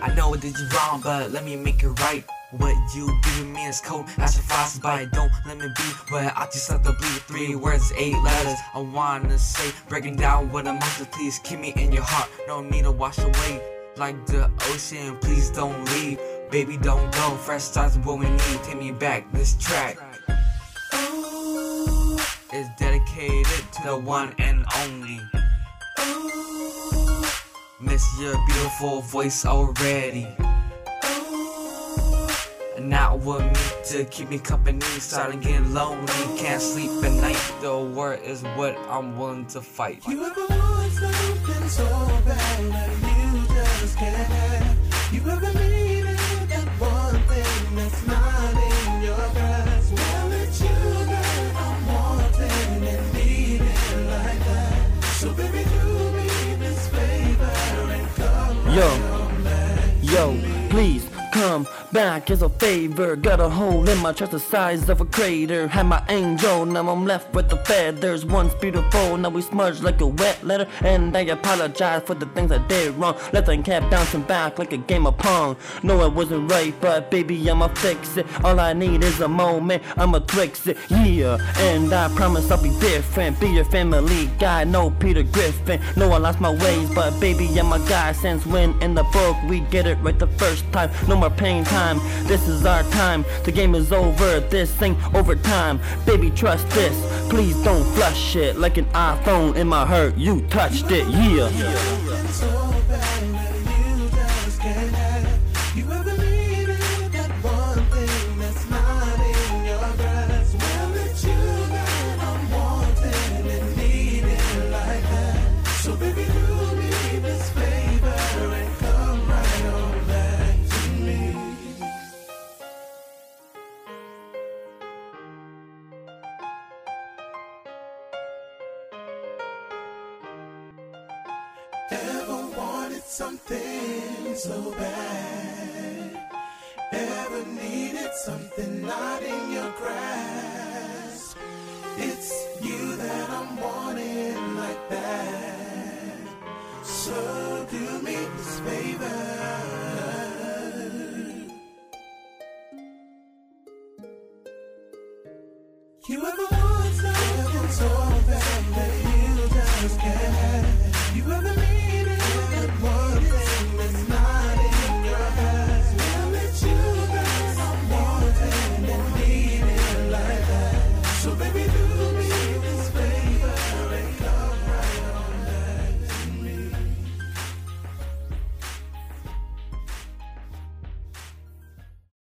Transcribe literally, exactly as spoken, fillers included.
I know I did you wrong, but let me make it right. What you giving me is cold as a frost bite. Don't let me be where I just have to bleed. Three words, eight letters. I wanna say, breaking down what emotions. Please keep me in your heart. No need to wash away like the ocean. Please don't leave, baby, don't go. Fresh starts what we need. Take me back. This track is dedicated to the one and only. Miss your beautiful voice already. Not with me to keep me company. Starting getting lonely, can't sleep at night. The war is what I'm willing to fight. You ever want something so bad that you just can't have? You ever needed that one thing that's not in your grasp? Well, it's you that I'm wanting and needing like that. So baby, do me this favor and come Yo, right back. yo, please come back as a favor. Got a hole in my chest the size of a crater. Had my angel, now I'm left with the feathers. Once beautiful, now we smudge like a wet letter. And I apologize for the things I did wrong. Left and kept bouncing back like a game of pong. No, it wasn't right, but baby, I'ma fix it. All I need is a moment, I'ma twix it. Yeah, and I promise I'll be different. Be your family guy, no Peter Griffin. No, I lost my ways, but baby, I'm a guy. Since when in the book we get it right the first time. No more pain time, this is our time. The game is over, this ain't overtime. Baby, trust this, please don't flush it. Like an iPhone in my heart, you touched it, yeah. Something so bad that you just can't have. You ever needed that one thing that's not in your grasp? Well, it's you that I'm wanting and needing like that. So baby, do me this favor and come right on back to me. Ever wanted something so bad? Ever needed something not in your grasp?